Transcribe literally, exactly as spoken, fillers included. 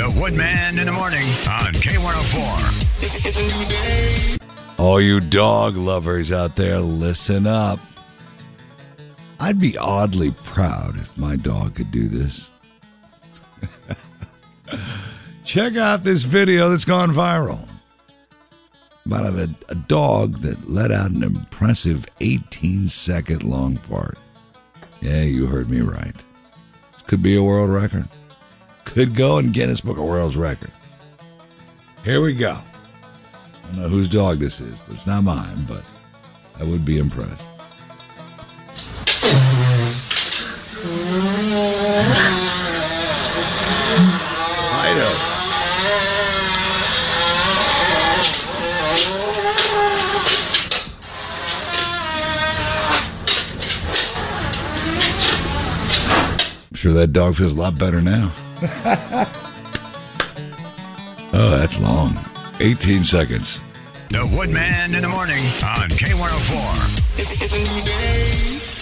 The Woodman in the morning on K one oh four. It's, it's a new day. All you dog lovers out there, listen up. I'd be oddly proud if my dog could do this. Check out this video that's gone viral about a, a dog that let out an impressive eighteen second long fart. Yeah, you heard me right. This could be a world record. Could go in Guinness Book of World Records. Here we go. I don't know whose dog this is, but it's not mine, but I would be impressed. Fido. I'm sure that dog feels a lot better now. Oh, that's long. eighteen seconds. The Woodman in the morning on K one oh four. It's, it's a new day.